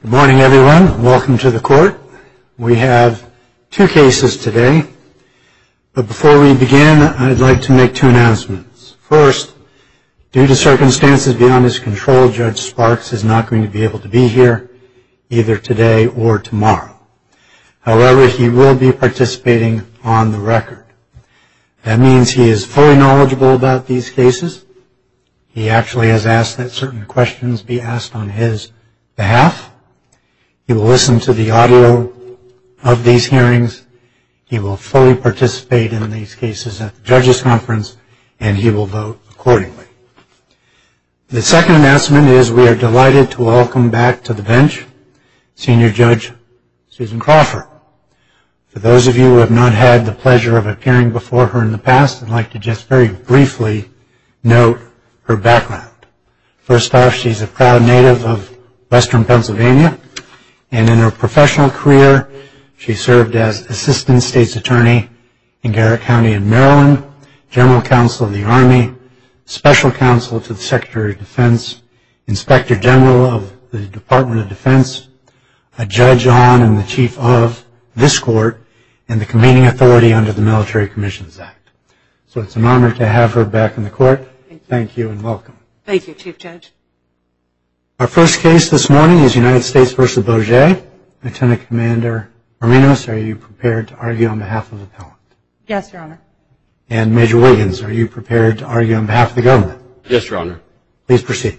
Good morning, everyone. Welcome to the court. We have two cases today, but before we begin, I'd like to make two announcements. First, due to circumstances beyond his control, Judge Sparks is not going to be able to be here either today or tomorrow. However, he will be participating on the record. That means he is fully knowledgeable about these cases. He actually has asked that certain questions be asked on his behalf. He will listen to the audio of these hearings. He will fully participate in these cases at the judges' conference, and he will vote accordingly. The second announcement is we are delighted to welcome back to the bench Senior Judge Susan Crawford. For those of you who have not had the pleasure of appearing before her in the past, I'd like to just very briefly note her background. First off, she's a proud native of Western Pennsylvania, and in her professional career, she served as Assistant State's Attorney in Garrett County in Maryland, General Counsel of the Army, Special Counsel to the Secretary of Defense, Inspector General of the Department of Defense, a judge on and the chief of this court, and the convening authority under the Military Commissions Act. So it's an honor to have her back in the court. Thank you and welcome. Thank you, Chief Judge. Our first case this morning is United States v. Bourget. Lieutenant Commander Marinos, are you prepared to argue on behalf of the appellant? Yes, Your Honor. And Major Wiggins, are you prepared to argue on behalf of the government? Yes, Your Honor. Please proceed.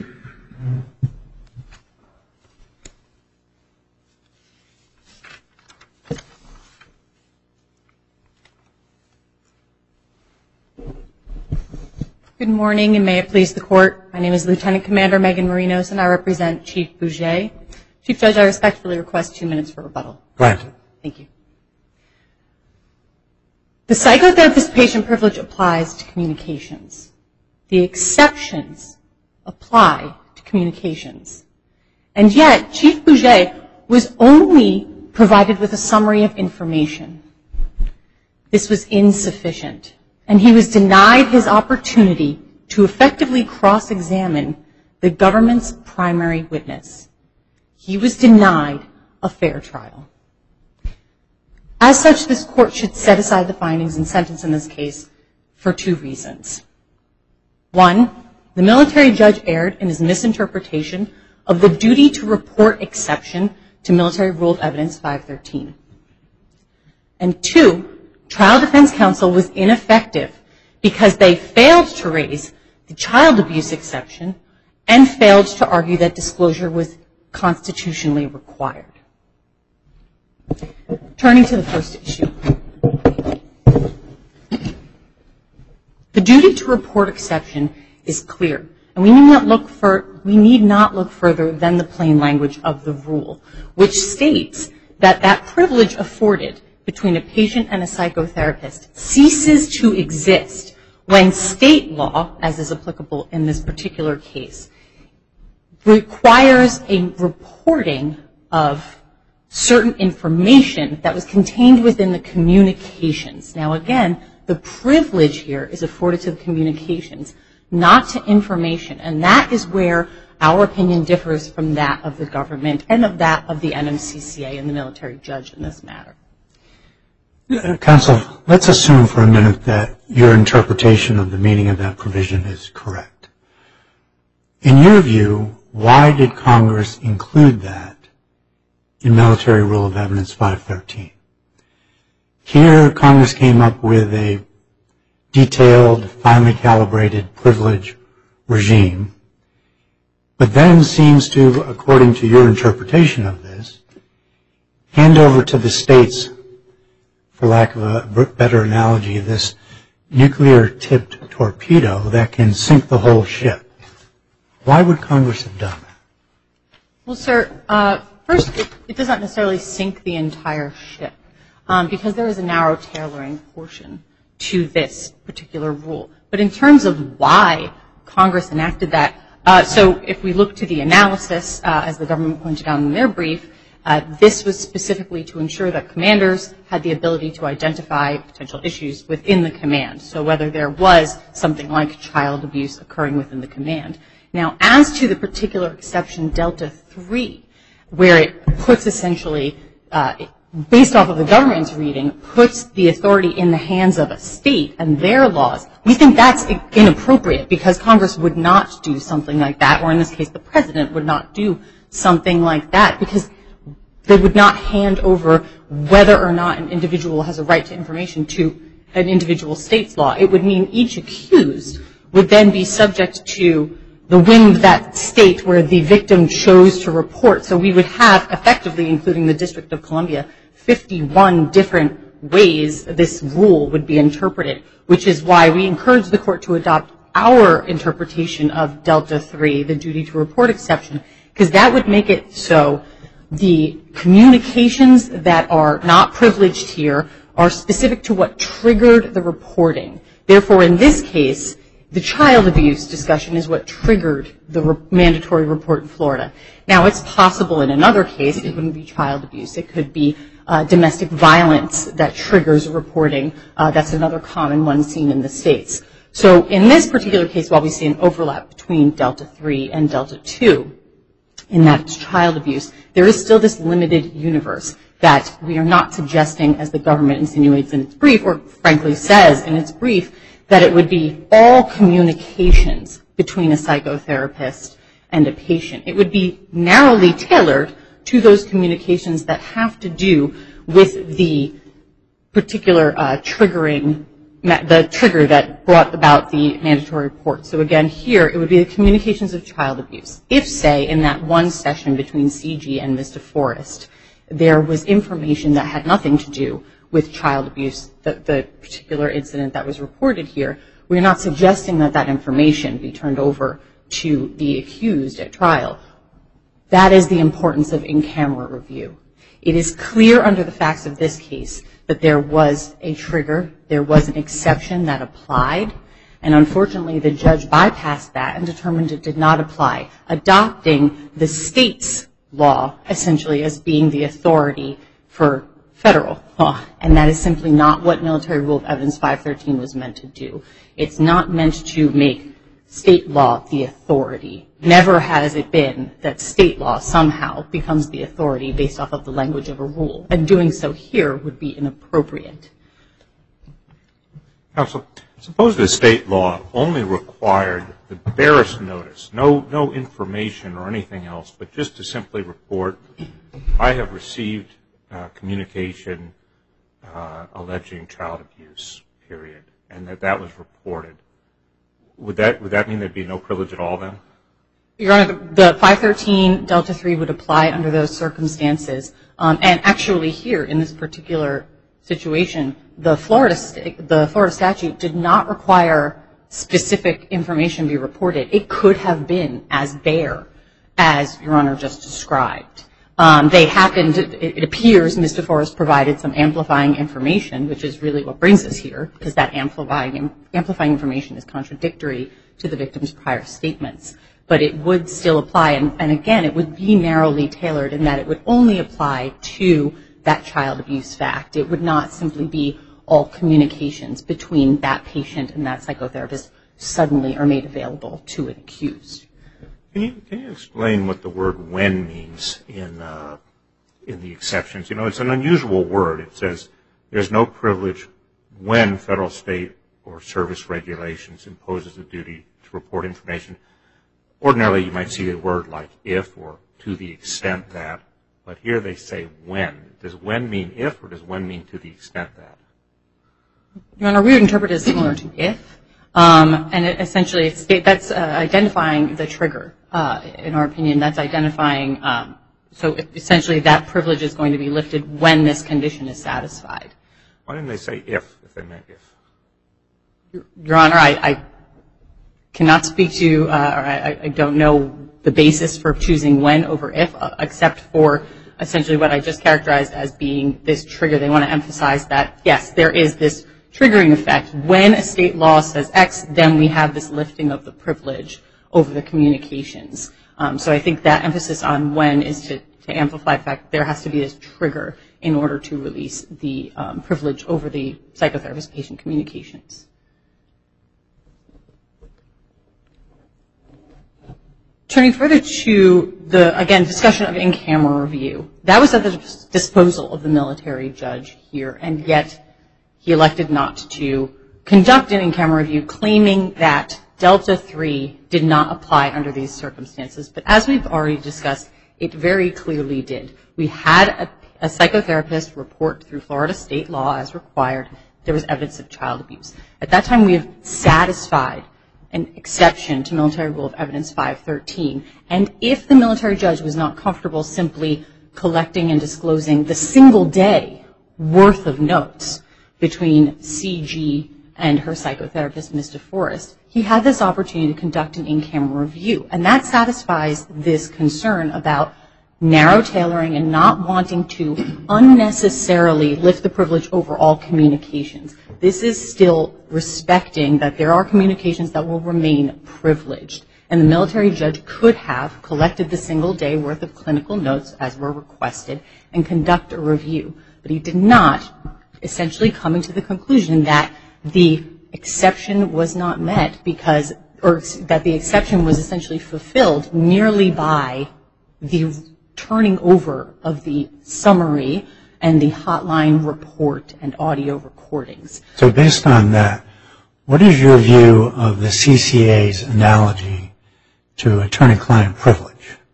Good morning, and may it please the Court. My name is Lieutenant Commander Megan Marinos, and I represent Chief Bourget. Chief Judge, I respectfully request 2 minutes for rebuttal. Granted. Thank you. The psychotherapist patient privilege applies to communications. The exceptions apply to communications. And yet, Chief Bourget was only provided with a summary of information. This was insufficient, and he was denied his opportunity to effectively cross-examine the government's primary witness. He was denied a fair trial. As such, this Court should set aside the findings and sentence in this case for 2 reasons. 1, the military judge erred in his misinterpretation of the duty to report exception to Military Rule of Evidence 513. And 2, trial defense counsel was ineffective because they failed to raise the child abuse exception and failed to argue that disclosure was constitutionally required. Turning to the first issue. The duty to report exception is clear, and we need not look further than the plain language of the rule, which states that that privilege afforded between a patient and a psychotherapist ceases to exist when state law, as is applicable in this particular case, requires a reporting of certain information that was contained within the communications. Now again, the privilege here is afforded to the communications, not to information, and that is where our opinion differs from that of the government and of that of the NMCCA and the military judge in this matter. Counsel, let's assume for a minute that your interpretation of the meaning of that provision is correct. In your view, why did Congress include that in Military Rule of Evidence 513? Here, Congress came up with a detailed, finely calibrated privilege regime, but then seems to, according to your interpretation of this, hand over to the states, for lack of a better analogy, this nuclear-tipped torpedo that can sink the whole ship. Why would Congress have done that? Well, sir, first, it does not necessarily sink the entire ship, because there is a narrow tailoring portion to this particular rule. But in terms of why Congress enacted that, so if we look to the analysis, as the government pointed out in their brief, this was specifically to ensure that commanders had the ability to identify potential issues within the command. So whether there was something like child abuse occurring within the command. Now, as to the particular exception, Delta 3, where it puts essentially, based off of the government's reading, puts the authority in the hands of a state and their laws. We think that's inappropriate because Congress would not do something like that, or in this case the President would not do something like that, because they would not hand over whether or not an individual has a right to information to an individual state's law. It would mean each accused would then be subject to the whim of that state where the victim chose to report. So we would have, effectively, including the District of Columbia, 51 different ways this rule would be interpreted, which is why we encourage the court to adopt our interpretation of Delta 3, the duty to report exception, because that would make it so the communications that are not privileged here are specific to what triggered the reporting. Therefore, in this case, the child abuse discussion is what triggered the mandatory report in Florida. Now, it's possible in another case it wouldn't be child abuse. It could be domestic violence that triggers reporting. That's another common one seen in the states. So in this particular case, while we see an overlap between Delta 3 and Delta 2, in that it's child abuse, there is still this limited universe that we are not suggesting, as the government insinuates in its brief, or frankly says in its brief, that it would be all communications between a psychotherapist and a patient. It would be narrowly tailored to those communications that have to do with the particular the trigger that brought about the mandatory report. So again, here, it would be the communications of child abuse. If, say, in that one session between CG and Ms. DeForest, there was information that had nothing to do with child abuse, the particular incident that was reported here, we're not suggesting that that information be turned over to the accused at trial. That is the importance of in-camera review. It is clear under the facts of this case that there was a trigger, there was an exception that applied, and unfortunately the judge bypassed that and determined it did not apply, adopting the state's law essentially as being the authority for federal law, and that is simply not what Military Rule of Evidence 513 was meant to do. It's not meant to make state law the authority. Never has it been that state law somehow becomes the authority based off of the language of a rule, and doing so here would be inappropriate. Counsel, suppose the state law only required the barest notice, no information or anything else, but just to simply report, I have received communication alleging child abuse, period, and that was reported. Would that mean there'd be no privilege at all then? Your Honor, the 513 Delta 3 would apply under those circumstances. And actually here, in this particular situation, the Florida statute did not require specific information be reported. It could have been as bare as Your Honor just described. They happened, it appears Ms. DeForest provided some amplifying information, which is really what brings us here, because that amplifying information is contradictory to the victim's prior statements. But it would still apply, and again, it would be narrowly tailored in that it would only apply to that child abuse fact. It would not simply be all communications between that patient and that psychotherapist suddenly are made available to an accused. Can you explain what the word when means in the exceptions? You know, it's an unusual word. It says there's no privilege when federal, state, or service regulations imposes a duty to report information. Ordinarily, you might see a word like if or to the extent that, but here they say when. Does when mean if, or does when mean to the extent that? Your Honor, we would interpret it as similar to if, and essentially that's identifying the trigger. In our opinion, that's identifying, so essentially that privilege is going to be lifted when this condition is satisfied. Why didn't they say if they meant if? Your Honor, I cannot speak to, or I don't know the basis for choosing when over if, except for essentially what I just characterized as being this trigger. They want to emphasize that, yes, there is this triggering effect. When a state law says X, then we have this lifting of the privilege over the communications. So I think that emphasis on when is to amplify the fact that there has to be this trigger in order to release the privilege over the psychotherapist-patient communications. Turning further to the, again, discussion of in-camera review, that was at the disposal of the military judge here, and yet he elected not to conduct an in-camera review, claiming that Delta 3 did not apply under these circumstances. But as we've already discussed, it very clearly did. We had a psychotherapist report through Florida state law as required there was evidence of child abuse. At that time, we have satisfied an exception to Military Rule of Evidence 513. And if the military judge was not comfortable simply collecting and disclosing the single day worth of notes between CG and her psychotherapist, Ms. DeForest, he had this opportunity to conduct an in-camera review. And that satisfies this concern about narrow tailoring and not wanting to unnecessarily lift the privilege over all communications. This is still respecting that there are communications that will remain privileged. And the military judge could have collected the single day worth of clinical notes as were requested and conduct a review. But he did not, essentially coming to the conclusion that the exception was not met because, or that the exception was essentially fulfilled merely by the turning over of the summary and the hotline report and audio recordings. So based on that, what is your view of the CCA's analogy to attorney-client privilege?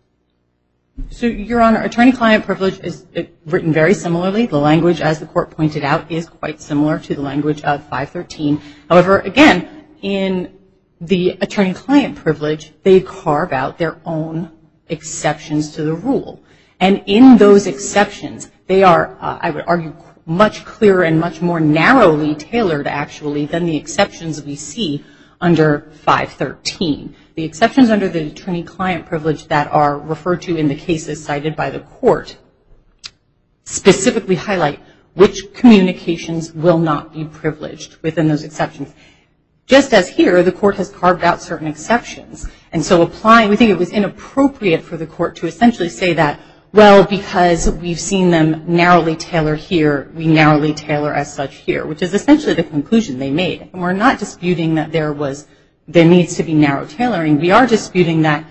So, Your Honor, attorney-client privilege is written very similarly. The language, as the court pointed out, is quite similar to the language of 513. However, again, in the attorney-client privilege, they carve out their own exceptions to the rule. And in those exceptions, they are, I would argue, much clearer and much more narrowly tailored, actually, than the exceptions we see under 513. The exceptions under the attorney-client privilege that are referred to in the cases cited by the court specifically highlight which communications will not be privileged within those exceptions. Just as here, the court has carved out certain exceptions. And so applying, we think it was inappropriate for the court to essentially say that, well, because we've seen them narrowly tailor here, we narrowly tailor as such here, which is essentially the conclusion they made. And we're not disputing that there needs to be narrow tailoring. We are disputing that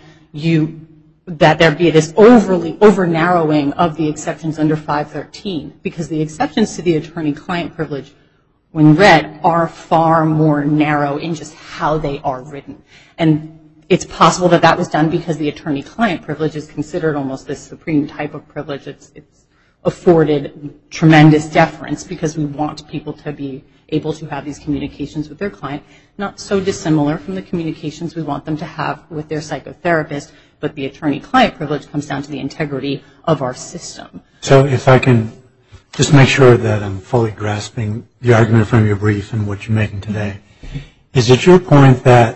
there be this over-narrowing of the exceptions under 513, because the exceptions to the attorney-client privilege, when read, are far more narrow in just how they are written. And it's possible that that was done because the attorney-client privilege is considered almost this supreme type of privilege. It's afforded tremendous deference because we want people to be able to have these communications with their client, not so dissimilar from the communications we want them to have with their psychotherapist, but the attorney-client privilege comes down to the integrity of our system. So if I can just make sure that I'm fully grasping the argument from your brief and what you're making today, is it your point that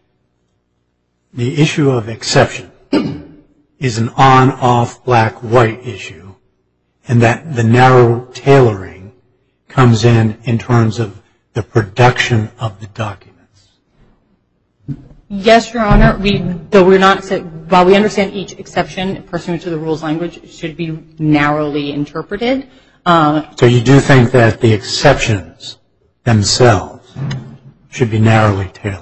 the issue of exception is an on-off black-white issue, and that the narrow tailoring comes in terms of the production of the documents? Yes, Your Honor. While we understand each exception pursuant to the rules language should be narrowly interpreted. So you do think that the exceptions themselves should be narrowly tailored?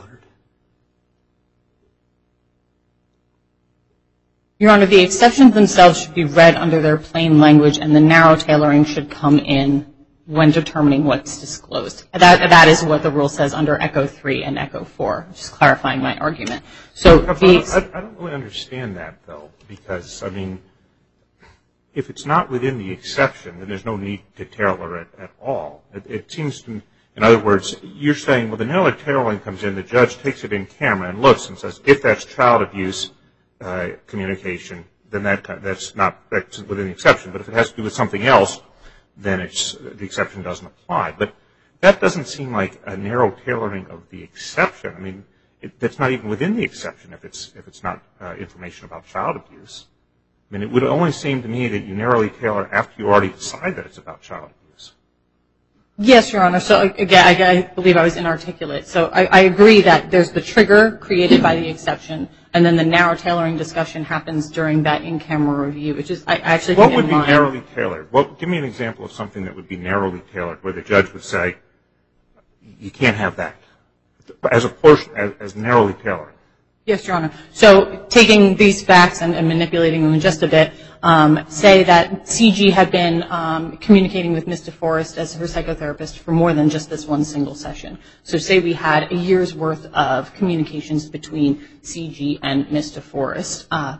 Your Honor, the exceptions themselves should be read under their plain language, and the narrow tailoring should come in when determining what's disclosed. That is what the rule says under Echo 3 and Echo 4, just clarifying my argument. So I don't really understand that, though, because, I mean, if it's not within the exception, then there's no need to tailor it at all. It seems to me, in other words, you're saying, well, the narrow tailoring comes in, the judge takes it in camera and looks and says, if that's child abuse communication, then that's within the exception. But if it has to do with something else, then the exception doesn't apply. But that doesn't seem like a narrow tailoring of the exception. I mean, that's not even within the exception if it's not information about child abuse. I mean, it would only seem to me that you narrowly tailor after you already decide that it's about child abuse. Yes, Your Honor. So, again, I believe I was inarticulate. So I agree that there's the trigger created by the exception, and then the narrow tailoring discussion happens during that in-camera review, which is, I actually think, what would be narrowly tailored? Give me an example of something that would be narrowly tailored, where the judge would say, you can't have that, as a portion, as narrowly tailored. Yes, Your Honor. So taking these facts and manipulating them just a bit, say that CG had been communicating with Ms. DeForest as her psychotherapist for more than just this one single session. So say we had a year's worth of communications between CG and Ms. DeForest.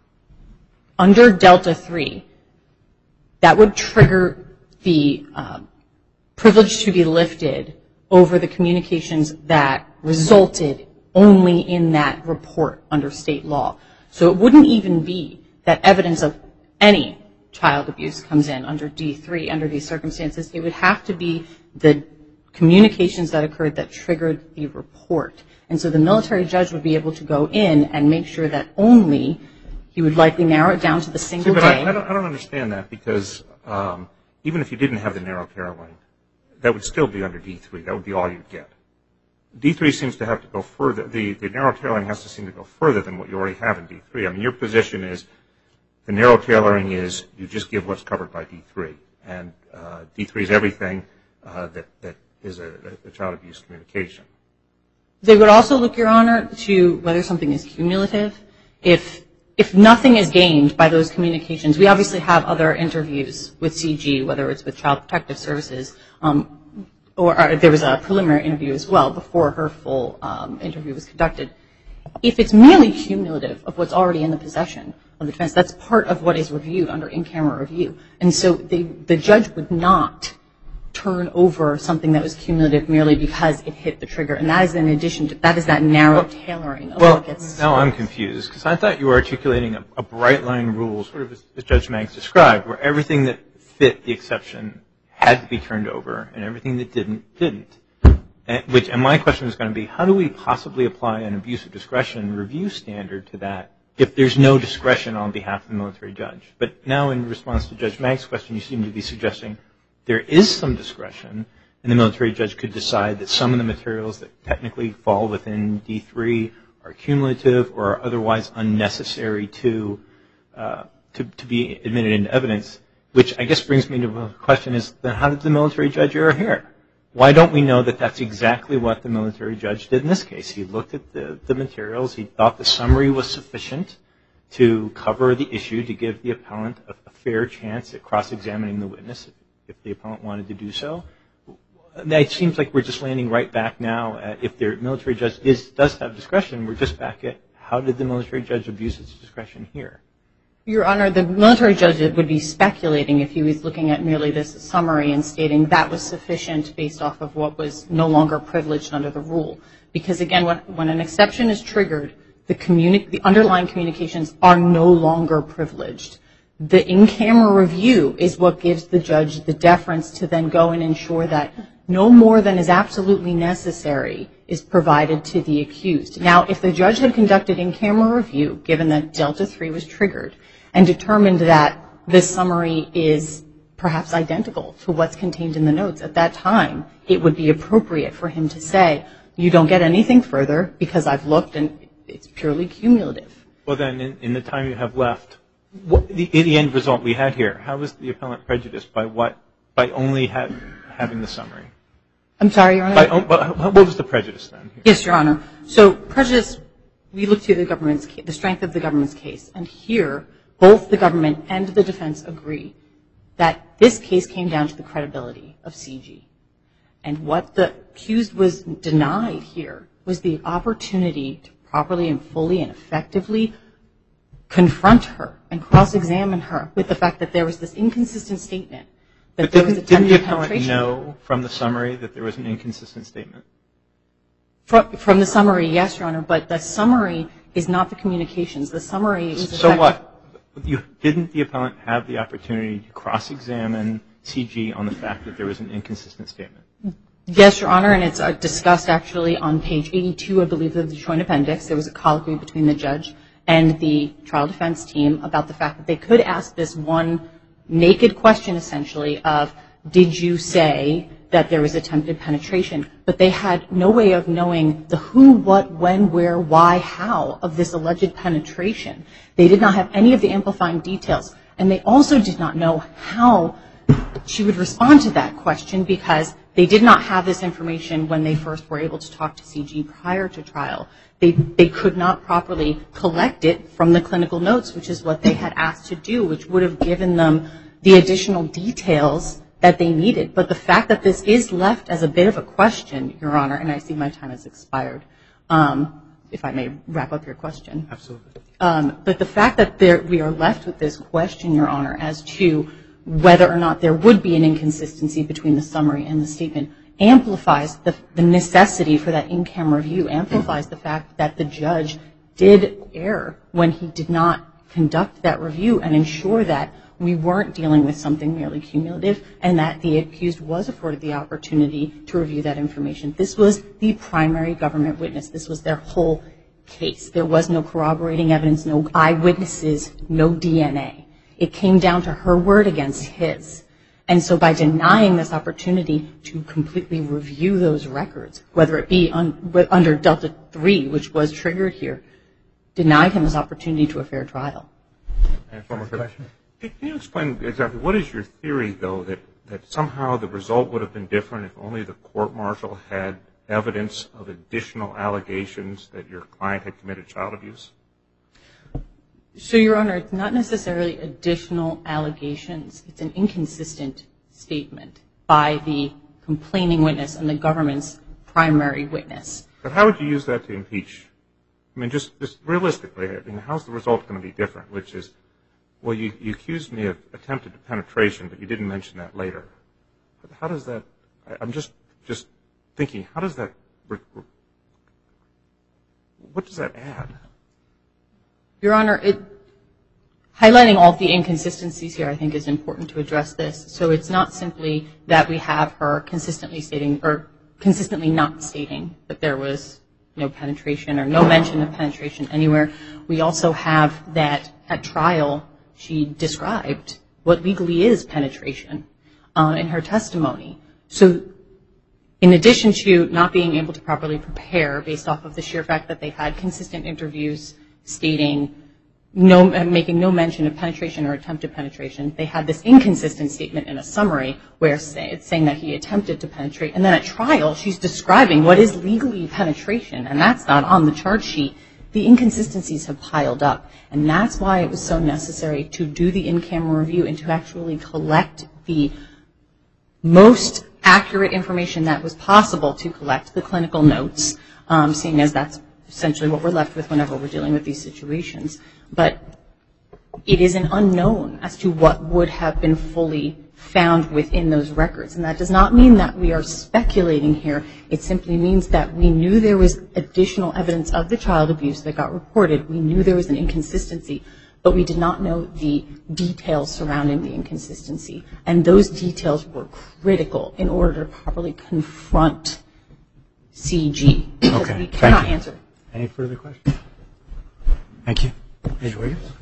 Under Delta 3, that would trigger the privilege to be lifted over the communications that resulted only in that report under state law. So it wouldn't even be that evidence of any child abuse comes in under D3 under these circumstances. It would have to be the communications that occurred that triggered the report. And so the military judge would be able to go in and make sure that only he would likely narrow it down to the single day. I don't understand that, because even if you didn't have the narrow care lane, that would still be under D3. That would be all you'd get. D3 seems to have to go further. The narrow tailoring has to seem to go further than what you already have in D3. I mean, your position is the narrow tailoring is you just give what's covered by D3, and D3 is everything that is a child abuse communication. They would also look, Your Honor, to whether something is cumulative. If nothing is gained by those communications, we obviously have other interviews with CG, whether it's with Child Protective Services, or there was a preliminary interview as well before her full interview was conducted. If it's merely cumulative of what's already in the possession of the defense, that's part of what is reviewed under in-camera review. And so the judge would not turn over something that was cumulative merely because it hit the trigger. And that is in addition to, that is that narrow tailoring of what gets. Now I'm confused, because I thought you were articulating a bright line rule, sort of as Judge Maggs described, where everything that fit the exception had to be turned over, and everything that didn't. And my question is going to be, how do we possibly apply an abuse of discretion review standard to that if there's no discretion on behalf of the military judge? But now in response to Judge Maggs' question, you seem to be suggesting there is some discretion, and the military judge could decide that some of the materials that technically fall within D3 are cumulative or are otherwise unnecessary to be admitted into evidence. Which I guess brings me to the question is, then how did the military judge err here? Why don't we know that that's exactly what the military judge did in this case? He looked at the materials. He thought the summary was sufficient to cover the issue, to give the appellant a fair chance at cross-examining the witness if the appellant wanted to do so. It seems like we're just landing right back now at, if the military judge does have discretion, we're just back at how did the military judge abuse its discretion here? Your Honor, the military judge would be speculating if he was looking at merely this summary and stating that was sufficient based off of what was no longer privileged under the rule. Because again, when an exception is triggered, the underlying communications are no longer privileged. The in-camera review is what gives the judge the deference to then go and ensure that no more than is absolutely necessary is provided to the accused. Now, if the judge had conducted in-camera review, given that Delta 3 was triggered, and determined that this summary is perhaps identical to what's contained in the notes, at that time, it would be appropriate for him to say, you don't get anything further because I've looked and it's purely cumulative. Well, then, in the time you have left, the end result we had here, how was the appellant prejudiced by what? By only having the summary? I'm sorry, Your Honor? What was the prejudice then? Yes, Your Honor. So prejudice, we look to the strength of the government's case. And here, both the government and the defense agree that this case came down to the credibility of CG. And what the accused was denied here was the opportunity to properly and fully and effectively confront her and cross-examine her with the fact that there was this inconsistent statement. But didn't the appellant know from the summary that there was an inconsistent statement? From the summary, yes, Your Honor, but the summary is not the communications. The summary is So what? Didn't the appellant have the opportunity to cross-examine CG on the fact that there was an inconsistent statement? Yes, Your Honor, and it's discussed actually on page 82, I believe, of the joint appendix. There was a colloquy between the judge and the trial defense team about the fact that they could ask this one naked question, essentially, of did you say that there was attempted penetration? But they had no way of knowing the who, what, when, where, why, how of this alleged penetration. They did not have any of the amplifying details. And they also did not know how she would respond to that question because they did not have this information when they first were able to talk to CG prior to trial. They could not properly collect it from the clinical notes, which is what they had asked to do, which would have given them the additional details that they needed. But the fact that this is left as a bit of a question, Your Honor, and I see my time has expired, if I may wrap up your question. Absolutely. But the fact that we are left with this question, Your Honor, as to whether or not there would be an inconsistency between the summary and the statement amplifies the necessity for that in-camera review, amplifies the fact that the judge did err when he did not conduct that review and ensure that we weren't dealing with something merely cumulative and that the accused was afforded the opportunity to review that information. This was the primary government witness. This was their whole case. There was no corroborating evidence, no eyewitnesses, no DNA. It came down to her word against his. And so by denying this opportunity to completely review those records, whether it be under Delta 3, which was triggered here, denied him his opportunity to a fair trial. Can you explain exactly what is your theory, though, that somehow the result would have been different if only the court-martial had evidence of additional allegations that your client had committed child abuse? So, Your Honor, it's not necessarily additional allegations. It's an inconsistent statement by the complaining witness and the government's primary witness. But how would you use that to impeach? I mean, just realistically, I mean, how's the result going to be different, which is, well, you accused me of attempted penetration, but you didn't mention that later. How does that, I'm just thinking, how does that, what does that add? Your Honor, highlighting all of the inconsistencies here, I think, is important to address this. So it's not simply that we have her consistently stating or consistently not stating that there was no penetration or no mention of penetration anywhere. We also have that at trial she described what legally is penetration in her testimony. So in addition to not being able to properly prepare based off of the sheer fact that they had consistent interviews stating making no mention of penetration or attempted penetration, they had this inconsistent statement in a summary where it's saying that he attempted to penetrate. And then at trial, she's describing what is legally penetration, and that's not on the charge sheet. The inconsistencies have piled up, and that's why it was so necessary to do the in-camera review and to actually collect the most accurate information that was possible to collect, the clinical notes, seeing as that's essentially what we're left with whenever we're dealing with these situations. But it is an unknown as to what would have been fully found within those records. And that does not mean that we are speculating here. It simply means that we knew there was additional evidence of the child abuse that got reported. We knew there was an inconsistency, but we did not know the details surrounding the inconsistency. And those details were critical in order to properly confront CG. Because we cannot answer. Any further questions? Thank you. Major Wiggins.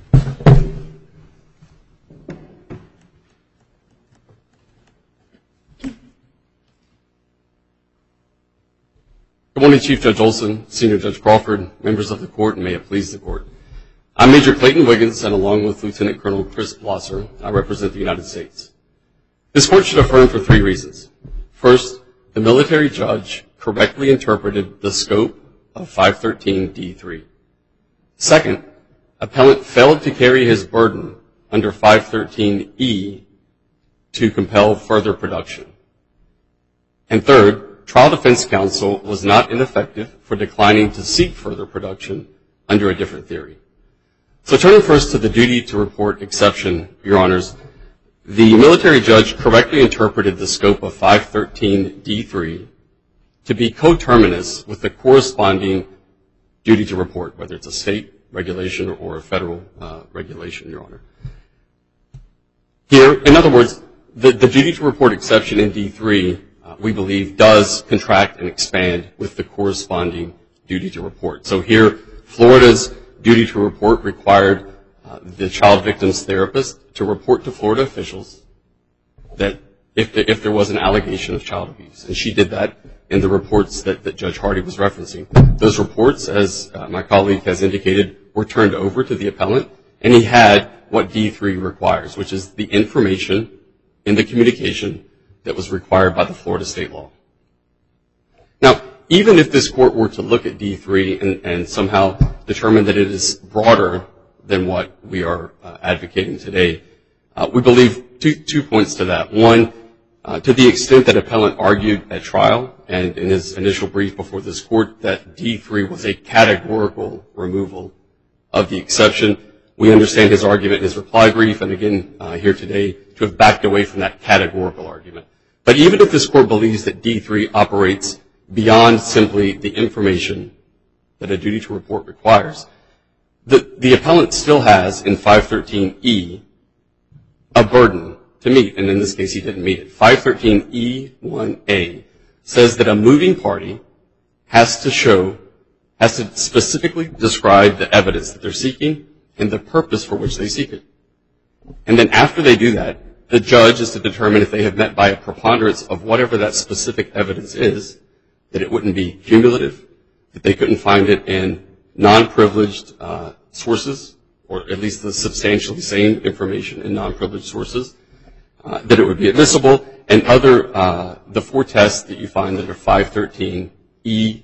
Good morning, Chief Judge Olson, Senior Judge Crawford, members of the court, and may it please the court. I'm Major Clayton Wiggins, and along with Lieutenant Colonel Chris Blosser, I represent the United States. This court should affirm for 3 reasons. First, the military judge correctly interpreted the scope of 513D3. Second, appellant failed to carry his burden under 513E to compel further production. And third, trial defense counsel was not ineffective for declining to seek further production under a different theory. So turning first to the duty to report exception, Your Honors, the military judge correctly interpreted the scope of 513D3 to be coterminous with the corresponding duty to report, whether it's a state regulation or a federal regulation, Your Honor. Here, in other words, the duty to report exception in D3, we believe, does contract and expand with the corresponding duty to report. So here, Florida's duty to report required the child victim's therapist to report to Florida officials that if there was an allegation of child abuse. And she did that in the reports that Judge Hardy was referencing. Those reports, as my colleague has indicated, were turned over to the appellant, and he had what D3 requires, which is the information in the communication that was required by the Florida state law. Now, even if this court were to look at D3 and somehow determine that it is broader than what we are advocating today, we believe two points to that. One, to the extent that appellant argued at trial and in his initial brief before this court that D3 was a categorical removal of the exception, we understand his argument in his reply brief and again here today to have backed away from that categorical argument. But even if this court believes that D3 operates beyond simply the information that a duty to report requires, the appellant still has in 513E a burden to meet, and in this case he didn't meet it. 513E1A says that a moving party has to specifically describe the evidence that they're seeking and the purpose for which they seek it. And then after they do that, the judge is to determine if they have met by a preponderance of whatever that specific evidence is, that it wouldn't be cumulative, that they couldn't find it in non-privileged sources, or at least the substantially same information in non-privileged sources, that it would be admissible, and the four tests that you find under 513E3,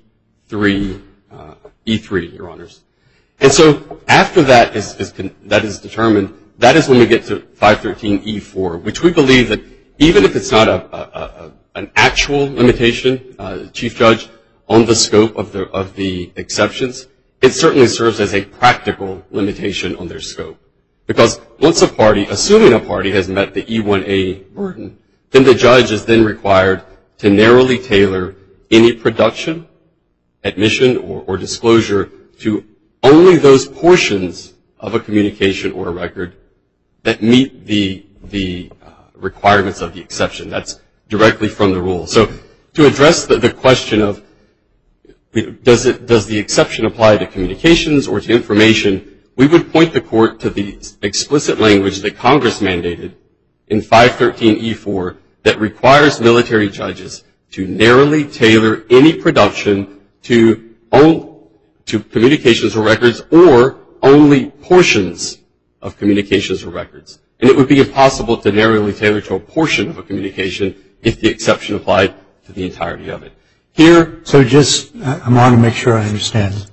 Your Honors. And so after that is determined, that is when we get to 513E4, which we believe that even if it's not an actual limitation, Chief Judge, on the scope of the exceptions, it certainly serves as a practical limitation on their scope. Because once a party, assuming a party has met the E1A burden, then the judge is then required to narrowly tailor any production, admission, or disclosure to only those portions of a communication or a record that meet the requirements of the exception. That's directly from the rule. So to address the question of does the exception apply to communications or to information, we would point the court to the explicit language that Congress mandated in 513E4 that requires military judges to narrowly tailor any production to communications or records or only portions of communications or records. And it would be impossible to narrowly tailor to a portion of a communication if the exception applied to the entirety of it. Here, so I want to make sure I understand.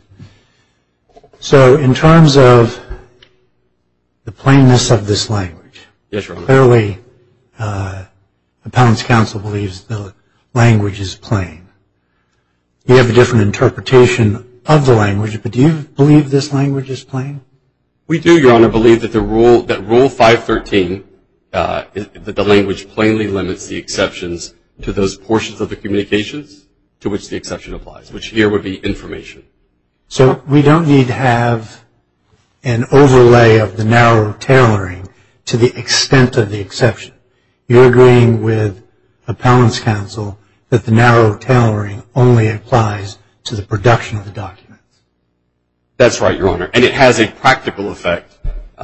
So in terms of the plainness of this language, yes, Your Honor. Clearly appellant's counsel believes the language is plain. You have a different interpretation of the language, but do you believe this language is plain? We do, Your Honor, believe that Rule 513, that the language plainly limits the exceptions to those portions of the communications to which the exception applies, which here would be information. So we don't need to have an overlay of the narrow tailoring to the extent of the exception. You're agreeing with appellant's counsel that the narrow tailoring only applies to the production of the documents. That's right, Your Honor. And it has a practical effect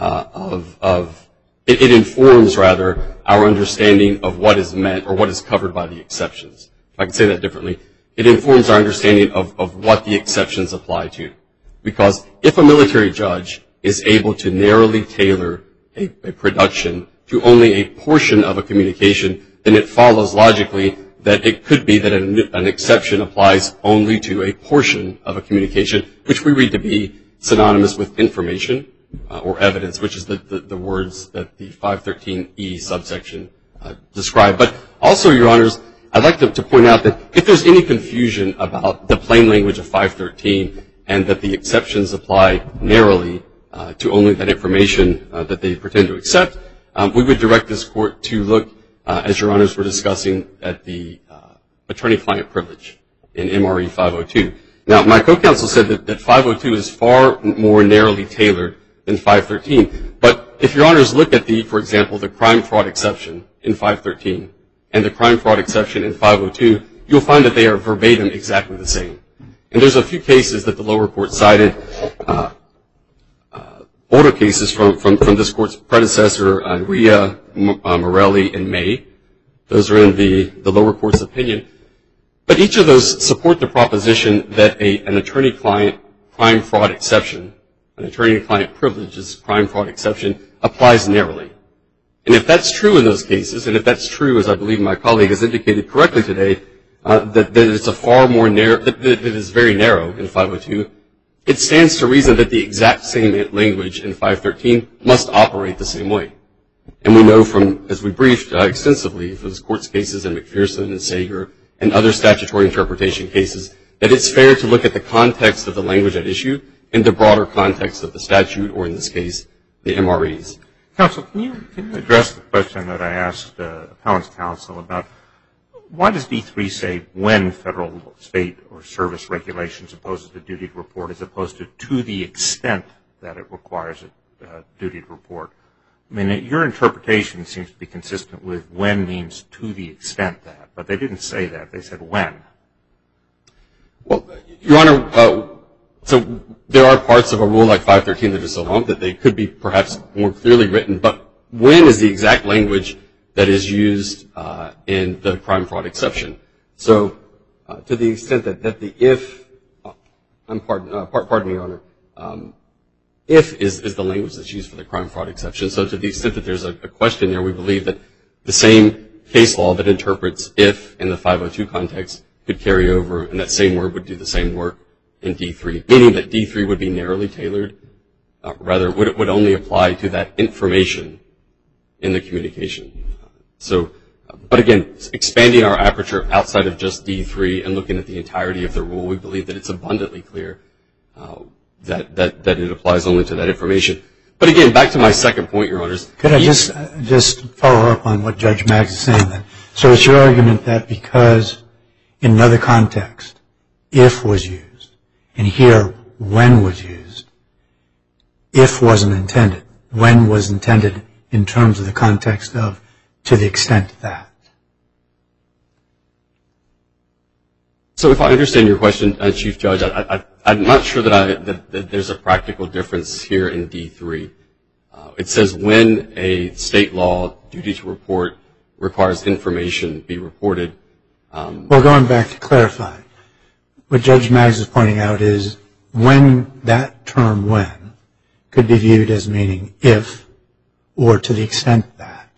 it informs, rather, our understanding of what is meant or what is covered by the exceptions. If I can say that differently, it informs our understanding of what the exceptions apply to. Because if a military judge is able to narrowly tailor a production to only a portion of a communication, then it follows logically that it could be that an exception applies only to a portion of a communication, which we read to be synonymous with information or evidence, which is the words that the 513E subsection describe. But also, Your Honors, I'd like to point out that if there's any confusion about the plain language of 513 and that the exceptions apply narrowly to only that information that they pretend to accept, we would direct this court to look, as Your Honors were discussing, at the attorney-client privilege in MRE 502. Now, my co-counsel said that 502 is far more narrowly tailored than 513. But if Your Honors look at for example, the crime fraud exception in 513 and the crime fraud exception in 502, you'll find that they are verbatim exactly the same. And there's a few cases that the lower court cited, older cases from this court's predecessor, Rhea, Morelli, and May. Those are in the lower court's opinion. But each of those support the proposition that an attorney-client crime fraud exception, an attorney-client privileges crime fraud exception, applies narrowly. And if that's true in those cases, and if that's true, as I believe my colleague has indicated correctly today, that it's a far more narrow, that it is very narrow in 502, it stands to reason that the exact same language in 513 must operate the same way. And we know from, as we briefed extensively for the court's cases in McPherson and Sager and other statutory interpretation cases, that it's fair to look at the context of the language at issue in the broader context of the statute, or in this case, the MREs. Counsel, can you address the question that I asked appellant's counsel about why does D3 say when federal, state, or service regulations imposes a duty to report as opposed to the extent that it requires a duty to report? I mean, your interpretation seems to be consistent with when means to the extent that, but they didn't say that. They said when. Well, Your Honor, so there are parts of a rule like 513 that are so long that they could be perhaps more clearly written, but when is the exact language that is used in the crime fraud exception? So to the extent that the if, pardon me, Your Honor, if is the language that's used for the crime fraud exception. So to the extent that there's a question there, we believe that the same case law that interprets if in the 502 context could carry over, and that same word would do the same work in D3, meaning that D3 would be narrowly tailored, rather would only apply to that information in the communication. So, but again, expanding our aperture outside of just D3 and looking at the entirety of the rule, we believe that it's abundantly clear that it applies only to that information. But again, back to my second point, Your Honors. Could I just follow up on what Judge Maggs is saying then? So it's your argument that because in another context, if was used, and here when was used, if wasn't intended, when was intended in terms of the context of to the extent that. So if I understand your question, Chief Judge, I'm not sure that there's a practical difference here in D3. It says when a state law duty to report requires information be reported. Well, going back to clarify, what Judge Maggs is pointing out is when that term when could be viewed as meaning if or to the extent that.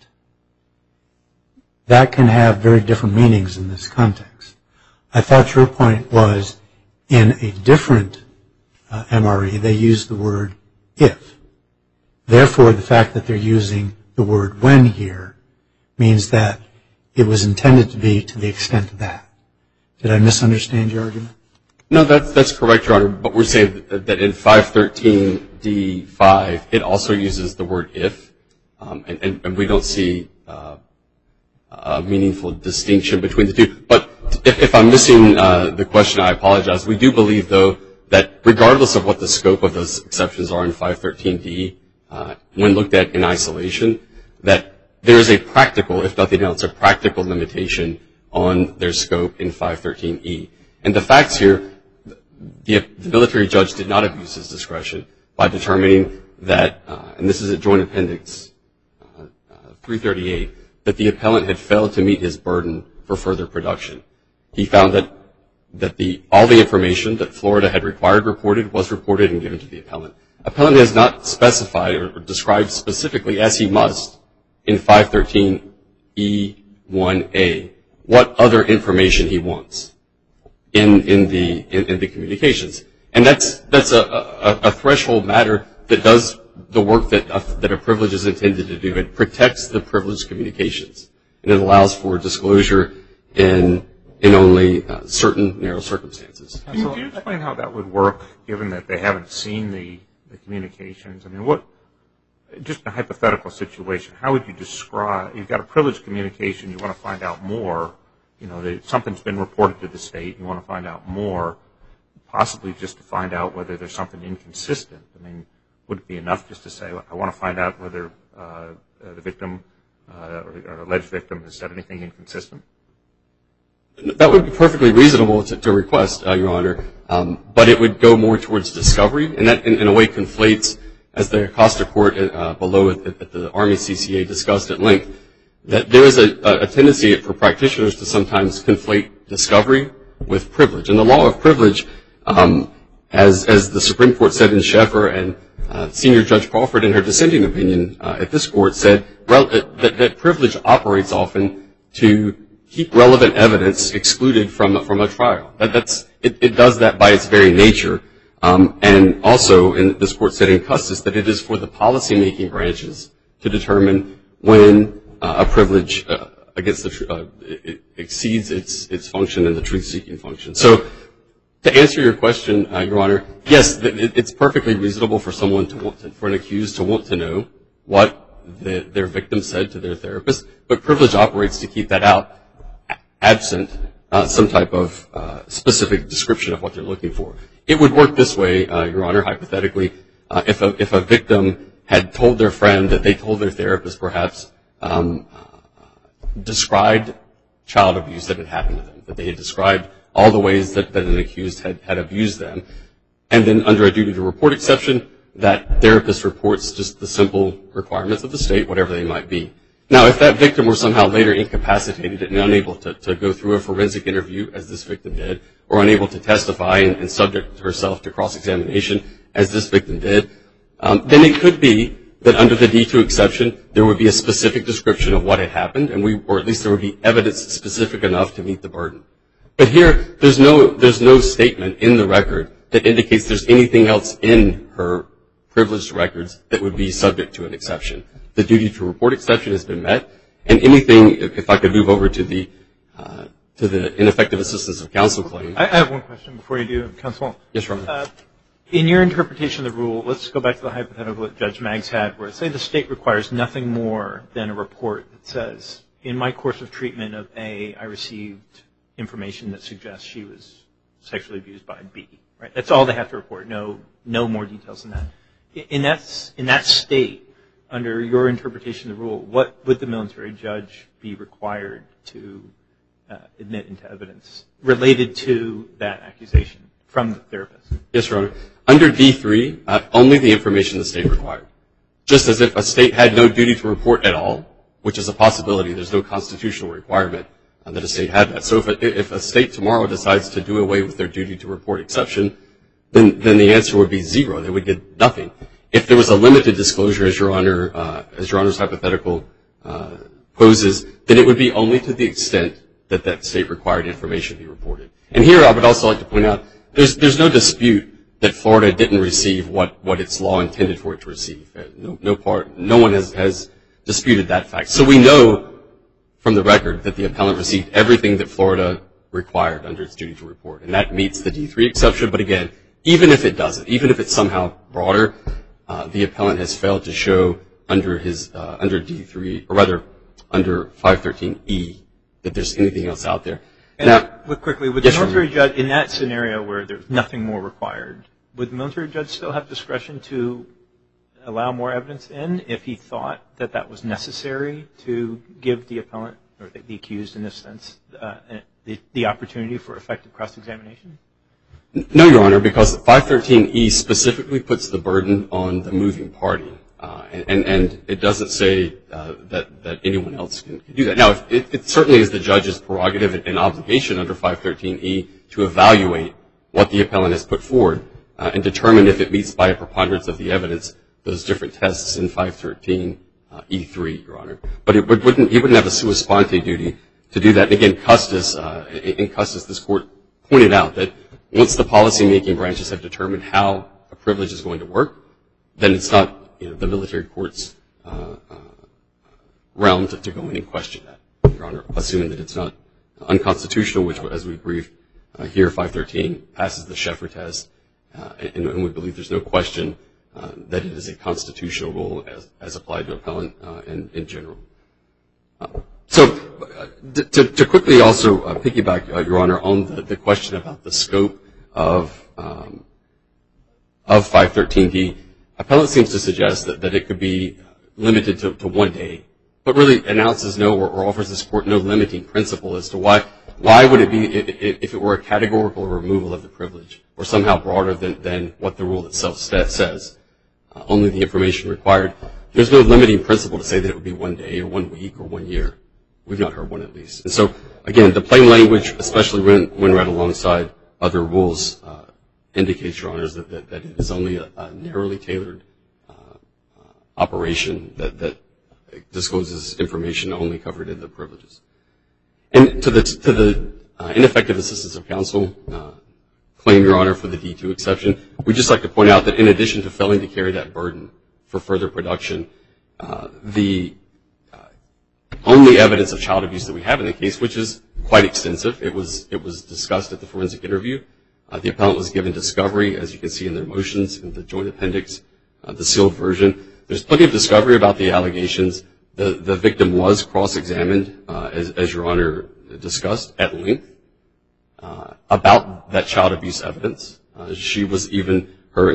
That can have very different meanings in this context. I thought your point was in a different MRE, they use the word if. Therefore, the fact that they're using the word when here means that it was intended to be to the extent that. Did I misunderstand your argument? No, that's correct, Your Honor. But we're saying that in 513D5, it also uses the word if, and we don't see a meaningful distinction between the two. But if I'm missing the question, I apologize. We do believe, though, that regardless of what the scope of those exceptions are in 513D, when looked at in isolation, that there is a practical, if nothing else, a practical limitation on their scope in 513E. And the facts here, the military judge did not abuse his discretion by determining that, and this is at Joint Appendix 338, that the appellant had failed to meet his burden for further production. He found that all the information that Florida had required reported was reported and given to the appellant. Appellant has not specified or described specifically, as he must, in 513E1A, what other information he wants in the communications. And that's a threshold matter that does the work that a privilege is intended to do. It protects the privileged communications, and it allows for disclosure in only certain narrow circumstances. Can you explain how that would work, given that they haven't seen the communications? I mean, just a hypothetical situation, how would you describe, you've got a privileged communication, you want to find out more, something's been reported to the state, you want to find out more, possibly just to find out whether there's something inconsistent. I mean, would it be enough just to say, I want to find out whether the victim or alleged victim has said anything inconsistent? That would be perfectly reasonable to request, Your Honor, but it would go more towards discovery, and that in a way conflates, as the Acosta Court below at the Army CCA discussed at length, that there is a tendency for practitioners to sometimes conflate discovery with privilege. And the law of privilege, as the Supreme Court said in Sheffer and Senior Judge Crawford, in her dissenting opinion at this court, said that privilege operates often to keep relevant evidence excluded from a trial. It does that by its very nature. And also, this court said in Custis that it is for the policymaking branches to determine when a privilege exceeds its function in the truth-seeking function. So, to answer your question, Your Honor, yes, it's perfectly reasonable for someone for an accused to want to know what their victim said to their therapist, but privilege operates to keep that out, absent some type of specific description of what they're looking for. It would work this way, Your Honor, hypothetically, if a victim had told their friend that they told their therapist, perhaps, described child abuse that had happened to them, that they had described all the ways that an accused had abused them, and then under a duty to report exception, that therapist reports just the simple requirements of the state, whatever they might be. Now, if that victim were somehow later incapacitated and unable to go through a forensic interview, as this victim did, or unable to testify and subject herself to cross-examination, as this victim did, then it could be that under the D2 exception, there would be a specific description of what had happened, or at least there would be evidence specific enough to meet the burden. But here, there's no statement in the record that indicates there's anything else in her privileged records that would be subject to an exception. The duty to report exception has been met, and anything, if I could move over to the ineffective assistance of counsel claim. I have one question before you do, counsel. Yes, Your Honor. In your interpretation of the rule, let's go back to the hypothetical that Judge Maggs had, where say the state requires nothing more than a report that says, in my course of treatment of A, I received information that suggests she was sexually abused by B. Right? That's all they have to report. No more details than that. In that state, under your interpretation of the rule, what would the military judge be required to admit into evidence related to that accusation from the therapist? Yes, Your Honor. Under D3, only the information the state required. Just as if a state had no duty to report at all, which is a possibility, there's no constitutional requirement that a state had that. So if a state tomorrow decides to do away with their duty to report exception, then the answer would be zero. They would get nothing. If there was a limited disclosure, as Your Honor's hypothetical poses, then it would be only to the extent that that state required information be reported. And here I would also like to point out, there's no dispute that Florida didn't receive what its law intended for it to receive. No one has disputed that fact. So we know from the record that the appellant received everything that Florida required under its duty to report, and that meets the D3 exception. But again, even if it doesn't, even if it's somehow broader, the appellant has failed to show under D3, or rather under 513E, that there's anything else out there. Now, quickly, would the military judge, in that scenario where there's nothing more required, would the military judge still have discretion to allow more evidence in if he thought that that was necessary to give the appellant, or the accused in this sense, the opportunity for effective cross-examination? No, Your Honor, because 513E specifically puts the burden on the moving party, and it doesn't say that anyone else can do that. Now, it certainly is the judge's prerogative and obligation under 513E to evaluate what the appellant has put forward and determine if it meets by a preponderance of the evidence those different tests in 513E3, Your Honor. But he wouldn't have a sua sponte duty to do that. And again, in Custis, this court pointed out that once the policymaking branches have determined how a privilege is going to work, then it's not the military court's realm to go in and question that, Your Honor, assuming that it's not unconstitutional, which, as we briefed here, 513 passes the Sheffer test, and we believe there's no question that it is a constitutional rule as applied to appellant in general. So to quickly also piggyback, Your Honor, on the question about the scope of 513D, appellant seems to suggest that it could be limited to 1 day, but really announces no or offers this court no limiting principle as to why would it be if it were a categorical removal of the privilege or somehow broader than what the rule itself says, only the information required. There's no limiting principle to say that it would be 1 day or 1 week or 1 year. We've not heard one at least. And so, again, the plain language, especially when read alongside other rules, indicates, Your Honors, that it is only a narrowly tailored operation that discloses information only covered in the privileges. And to the ineffective assistance of counsel claim, Your Honor, for the D2 exception, we'd just like to point out that in addition to failing to carry that burden for further production, the only evidence of child abuse that we have in the case, which is quite extensive, it was discussed at the forensic interview. The appellant was given discovery, as you can see in their motions, in the joint appendix, the sealed version. There's plenty of discovery about the allegations. The victim was cross-examined, as Your Honor discussed, at length about that child abuse evidence. She was even, her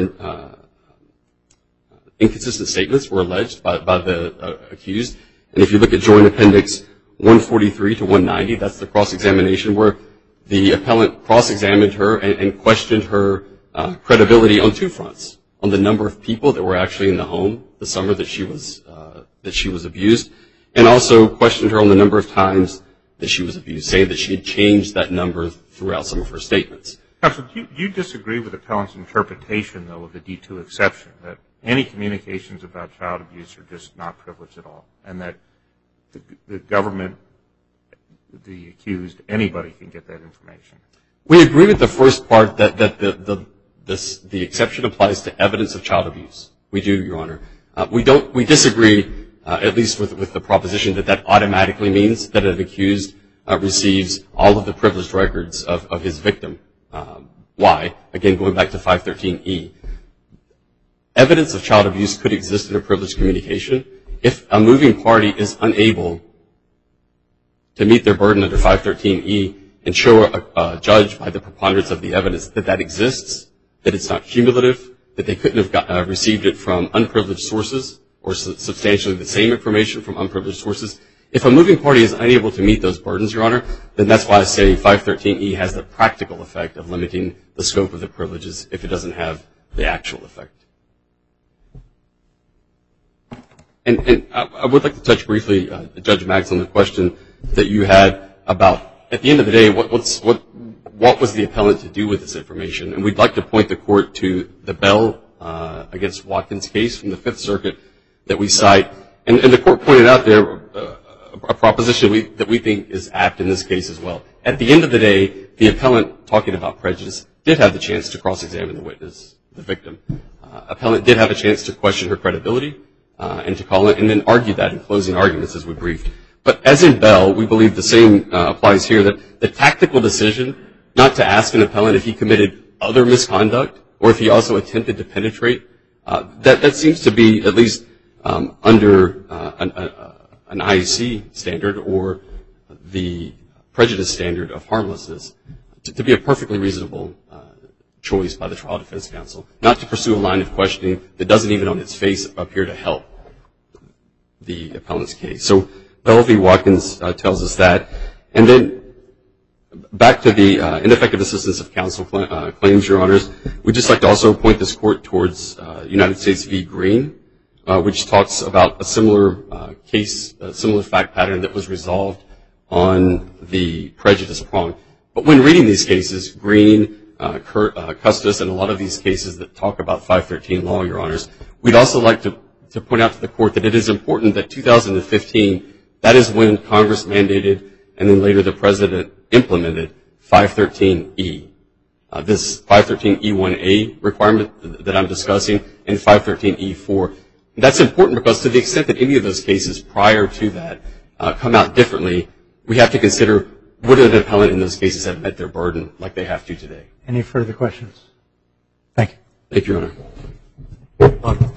inconsistent statements were alleged by the accused. And if you look at joint appendix 143 to 190, that's the cross-examination where the appellant cross-examined her and questioned her credibility on two fronts, on the number of people that were actually in the home the summer that she was abused, and also questioned her on the number of times that she was abused, saying that she had changed that number throughout some of her statements. Counsel, do you disagree with the appellant's interpretation, though, of the D2 exception, that any communications about child abuse are just not privileged at all, and that the government, the accused, anybody can get that information? We agree with the first part that the exception applies to evidence of child abuse. We do, Your Honor. We disagree, at least with the proposition that automatically means that an accused receives all of the privileged records of his victim. Why? Again, going back to 513E. Evidence of child abuse could exist in a privileged communication if a moving party is unable to meet their burden under 513E and show a judge by the preponderance of the evidence that exists, that it's not cumulative, that they couldn't have received it from unprivileged sources or substantially the same information from unprivileged sources. If a moving party is unable to meet those burdens, Your Honor, then that's why I say 513E has the practical effect of limiting the scope of the privileges if it doesn't have the actual effect. And I would like to touch briefly, Judge Maggs, on the question that you had about, at the end of the day, what was the appellant to do with this information? And we'd like to point the court to the Bell against Watkins case from the Fifth Circuit that we cite. And the court pointed out there a proposition that we think is apt in this case as well. At the end of the day, the appellant, talking about prejudice, did have the chance to cross-examine the witness, the victim. Appellant did have a chance to question her credibility and to call it, and then argue that in closing arguments as we briefed. But as in Bell, we believe the same applies here, that the tactical decision not to ask an appellant if he committed other misconduct or if he also attempted to penetrate, that seems to be at least under an IEC standard or the prejudice standard of harmlessness to be a perfectly reasonable choice by the trial defense counsel, not to pursue a line of questioning that doesn't even on its face appear to help the appellant's case. So Bell v. Watkins tells us that. And then back to the ineffective assistance of counsel claims, Your Honors, we'd just like to also point this court towards United States v. Green, which talks about a similar case, a similar fact pattern that was resolved on the prejudice prong. But when reading these cases, Green, Custis, and a lot of these cases that talk about 513 law, Your Honors, we'd also like to point out to the court that it is important that 2015, that is when Congress mandated and then later the President implemented 513E. This 513E1A requirement that I'm discussing and 513E4. That's important because to the extent that any of those cases prior to that come out differently, we have to consider would an appellant in those cases have met their burden like they have to today. Any further questions? Thank you. Thank you, Your Honor.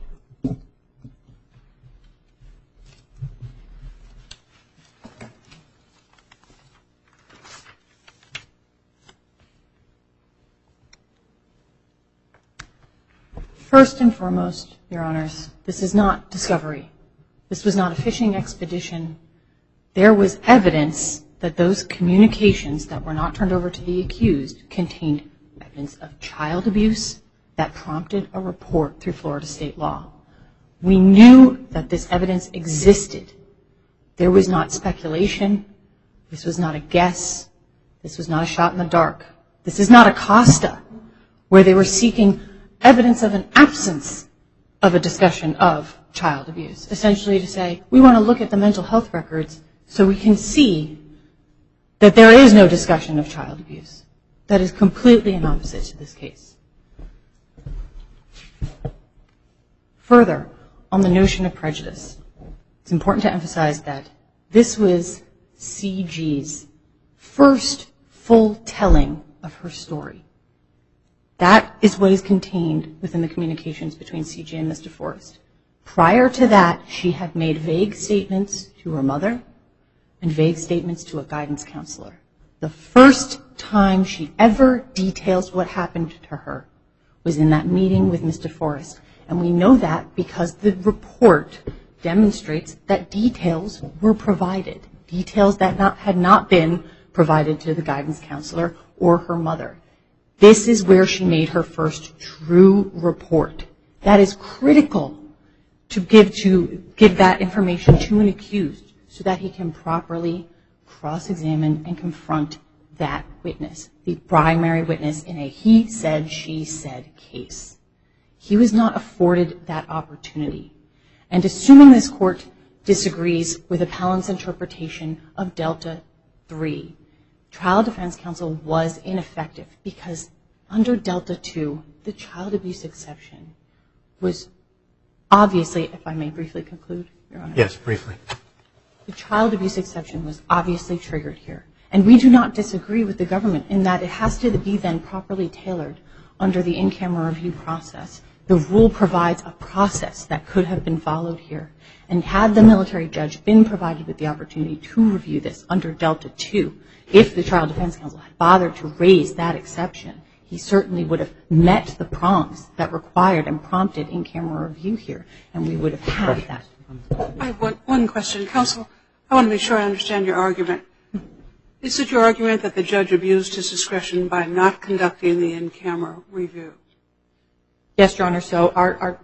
First and foremost, Your Honors, this is not discovery. This was not a fishing expedition. There was evidence that those communications that were not turned over to the accused contained evidence of child abuse that prompted a report through Florida state law. We knew that this evidence existed. There was not speculation. This was not a guess. This was not a shot in the dark. This is not a Costa where they were seeking evidence of an absence of a discussion of child abuse, essentially to say, we want to look at the mental health records so we can see that there is no discussion of child abuse. That is completely an opposite to this case. Further, on the notion of prejudice, it's important to emphasize that this was CG's first full telling of her story. That is what is contained within the communications between CG and Mr. Forrest. Prior to that, she had made vague statements to her mother and vague statements to a guidance counselor. The first time she ever details what happened to her was in that meeting with Mr. Forrest. And we know that because the report demonstrates that details were provided, details that had not been provided to the guidance counselor or her mother. This is where she made her first true report. That is critical to give that information to an accused so that he can properly cross-examine and confront that witness, the primary witness in a he said, she said case. He was not afforded that opportunity. And assuming this court disagrees with appellant's interpretation of Delta 3, trial defense counsel was ineffective because under Delta 2, the child abuse exception was obviously, if I may briefly conclude, Your Honor. Yes, briefly. The child abuse exception was obviously triggered here. And we do not disagree with the government in that it has to be then properly tailored under the in-camera review process. The rule provides a process that could have been followed here. And had the military judge been provided with the opportunity to review this under Delta 2, if the trial defense counsel had bothered to raise that exception, he certainly would have met the prongs that required and prompted in-camera review here, and we would have had that. I have one question. Counsel, I want to make sure I understand your argument. Is it your argument that the judge abused his discretion by not conducting the in-camera review? Yes, Your Honor. So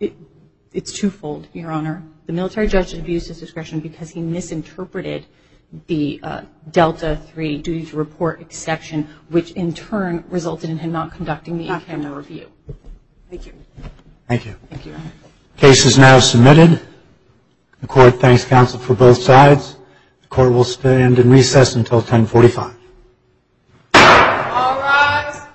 it's twofold, Your Honor. The military judge abused his discretion because he misinterpreted the Delta 3 duty to report exception, which in turn resulted in him not conducting the in-camera review. Thank you. Thank you. Thank you, Your Honor. Case is now submitted. The court thanks counsel for both sides. The court will stand in recess until 10:45.